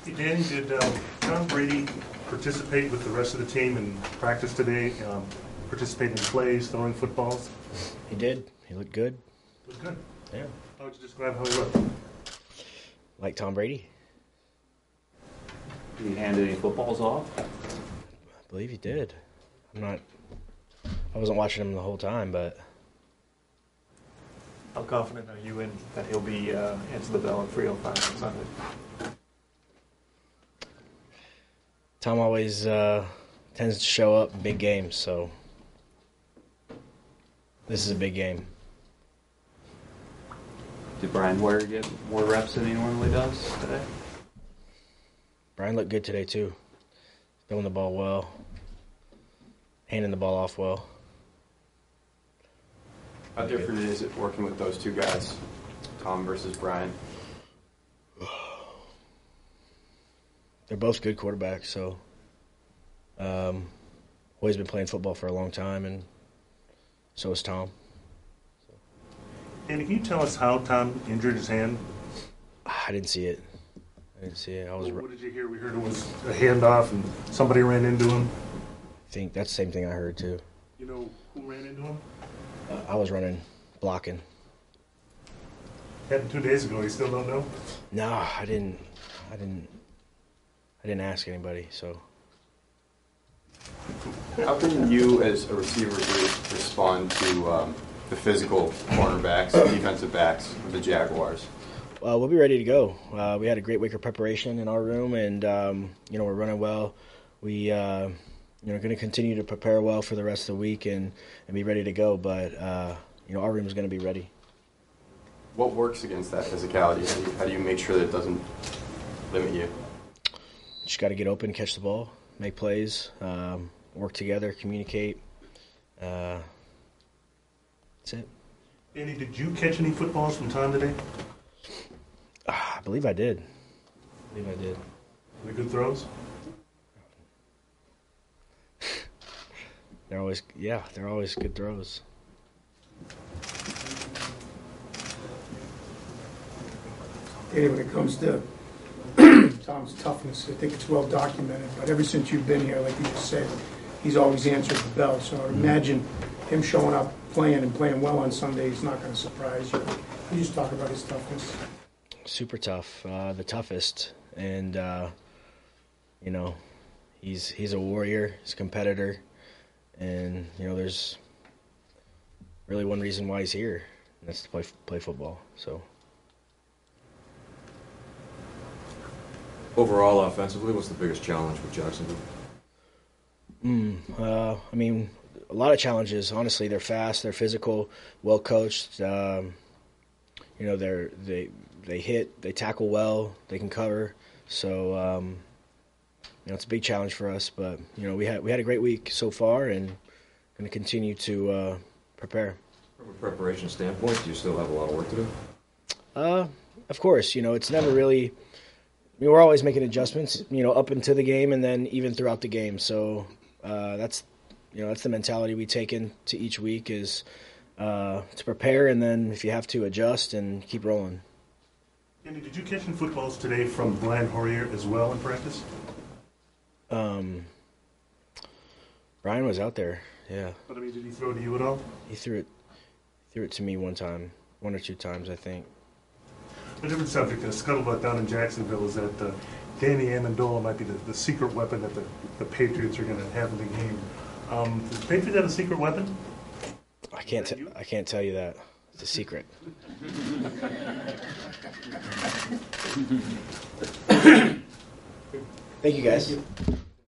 Hey, Danny, did Tom Brady participate with the rest of the team in practice today? Participate in plays, throwing footballs? He did. He looked good. Looked good. Yeah. How would you describe how he looked? Like Tom Brady? Did he hand any footballs off? I believe he did. I wasn't watching him the whole time, but How confident are you in that he'll be answer the bell at 3:05 on Sunday? Tom always tends to show up in big games, so this is a big game. Did Brian Hoyer get more reps than he normally does today? Brian looked good today, too. Throwing the ball well, handing the ball off well. How different is it working with those two guys, Tom versus Brian? They're both good quarterbacks, so Hoy's been playing football for a long time, and so is Tom. Danny, can you tell us how Tom injured his hand? I didn't see it. What did you hear? We heard it was a handoff and somebody ran into him. I think that's the same thing I heard, too. You know who ran into him? I was running, blocking. Happened 2 days ago. You still don't know? No, I didn't ask anybody, so. How can you, as a receiver group, respond to the physical cornerbacks, defensive backs of the Jaguars? We'll be ready to go. We had a great week of preparation in our room, and we're running well. We going to continue to prepare well for the rest of the week and be ready to go. But our room is going to be ready. What works against that physicality? How do you make sure that it doesn't limit you? Just got to get open, catch the ball, make plays, work together, communicate. That's it. Danny, did you catch any footballs from Tom today? I believe I did. Were they good throws? They're always good throws. Danny, when it comes to Tom's toughness, I think it's well documented. But ever since you've been here, like you just said, he's always answered the bell. So I would imagine him showing up, playing well on Sunday is not going to surprise you. You just talk about his toughness. Super tough, the toughest, and he's a warrior, he's a competitor, and there's really one reason why he's here, and that's to play football. So overall, offensively, what's the biggest challenge with Jacksonville? A lot of challenges. Honestly, they're fast, they're physical, well coached. They hit, they tackle well, they can cover. So, it's a big challenge for us. But we had a great week so far, and going to continue to prepare. From a preparation standpoint, do you still have a lot of work to do? Of course, it's never really. We're always making adjustments, up into the game and then even throughout the game. So that's the mentality we take into each week is to prepare, and then if you have to, adjust and keep rolling. Danny, did you catch any footballs today from Brian Hoyer as well in practice? Brian was out there, yeah. But did he throw to you at all? He threw it to me one or two times, I think. A different subject. The scuttlebutt down in Jacksonville is that Danny Amendola might be the secret weapon that the Patriots are going to have in the game. Does the Patriots have a secret weapon? I can't tell you that. It's a secret. Thank you, guys. Thank you.